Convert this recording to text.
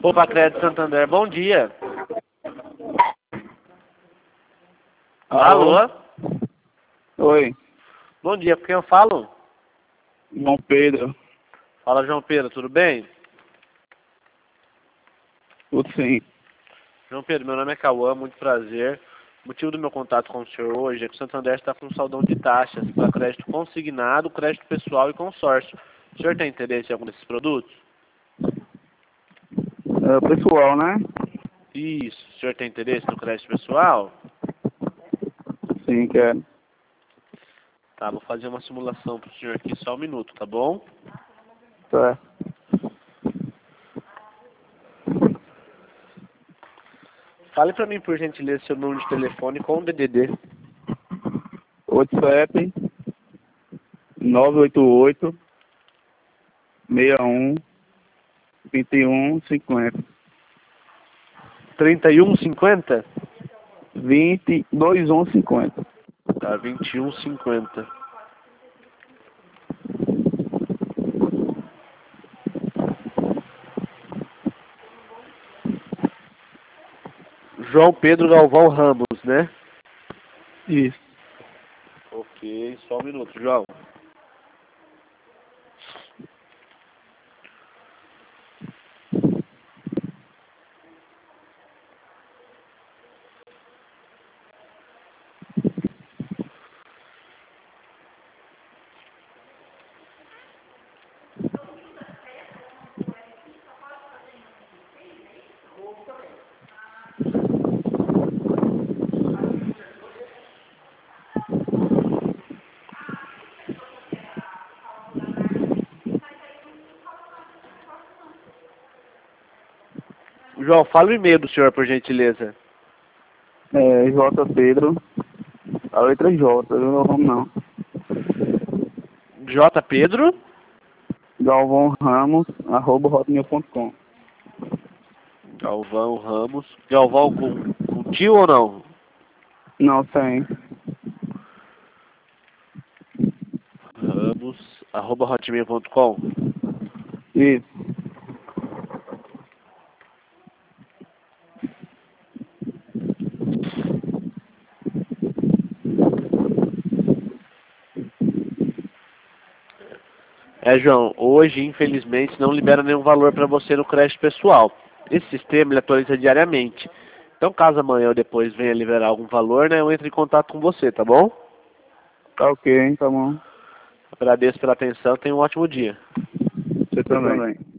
Opa, Crédito Santander, bom dia. Alô? Oi, Bom dia, com quem eu falo? João Pedro. Fala, João Pedro, tudo bem? Tudo sim. João Pedro, meu nome é Cauã, muito prazer. O motivo do meu contato com o senhor hoje é que o Santander está com um saldão de taxas para crédito consignado, crédito pessoal e consórcio. O senhor tem interesse em algum desses produtos? Pessoal, né? Isso. O senhor tem interesse no crédito pessoal? Sim, quero. Tá, vou fazer uma simulação para o senhor aqui, só um minuto, tá bom? Tá. Fale para mim, por gentileza, seu número de telefone com o DDD. 87 988 61 21 50 3150? 20 21 50. Tá, 2150. João Pedro Galvão Ramos, né? Isso. Ok, só um minuto, João. João, fala o e-mail do senhor, por gentileza. J. Pedro. A letra J, não vamos não. J. Pedro? Galvão Ramos, @hotmail.com. Galvão Ramos. Galvão com tio ou não? Não, tem. Ramos, @hotmail.com. Isso. João, hoje, infelizmente, não libera nenhum valor para você no crédito pessoal. Esse sistema ele atualiza diariamente. Então, caso amanhã ou depois venha liberar algum valor, né, eu entro em contato com você, tá bom? Tá ok, tá bom. Agradeço pela atenção, tenha um ótimo dia. Você também.